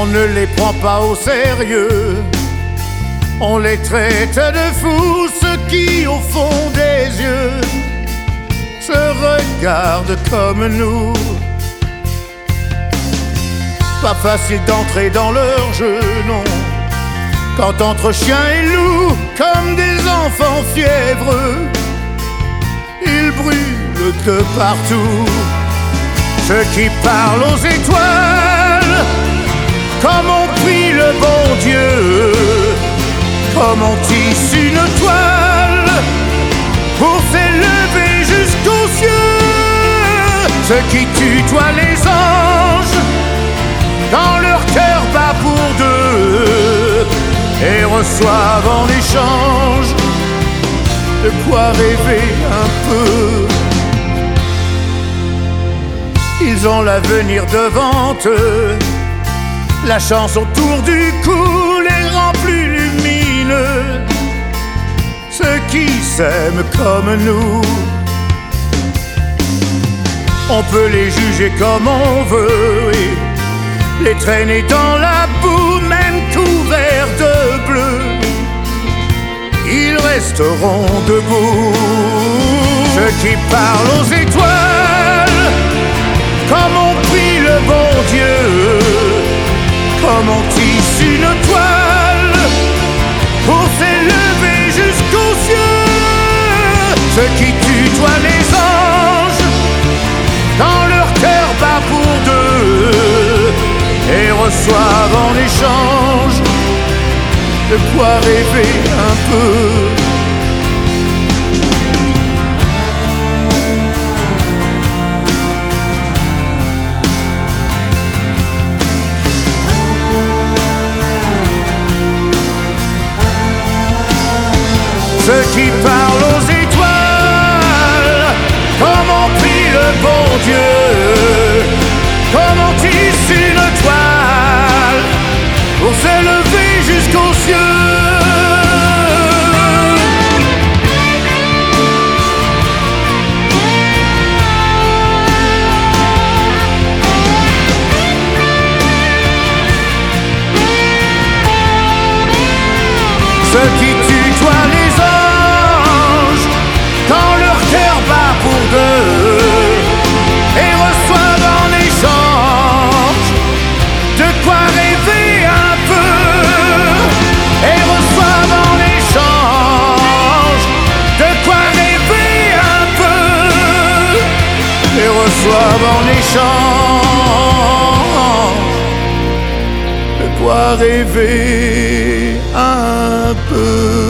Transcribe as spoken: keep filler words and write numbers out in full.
ne les prend pas au sérieux. On les traite de fous, ceux qui au fond des yeux se regardent comme nous. Pas facile d'entrer dans leur jeu, non. Quand entre chien et loup, comme des enfants fiévreux, ils brûlent de partout. Ceux qui parlent aux étoiles, comme on prie le bon Dieu, comme on tisse une toile pour s'élever jusqu'aux cieux. Ceux qui tutoient les anges, dans leur cœur bat pour deux, et reçoivent en échange de quoi rêver un peu. Ils ont l'avenir devant eux, la chance autour du cou les rend plus lumineux. Ceux qui s'aiment comme nous, on peut les juger comme on veut et les traîner dans la boue, même couverts de bleu, ils resteront debout. Ceux qui parlent aux étoiles, comme on prie le bon Dieu, comme on tisse une toile pour s'élever jusqu'aux cieux. Ceux qui tutoient les anges, dans leur cœur bat pour deux, et reçoivent en échange de quoi rêver un peu. Ceux qui parlent aux étoiles, comme on prie le bon Dieu, comme on tisse une toile pour s'élever jusqu'aux cieux. Ceux qui tutoient les anges, quand leur cœur bat pour deux, et reçoivent en échange de quoi rêver un peu, et reçoivent en échange de quoi rêver un peu, et reçoivent en échange de quoi rêver un peu.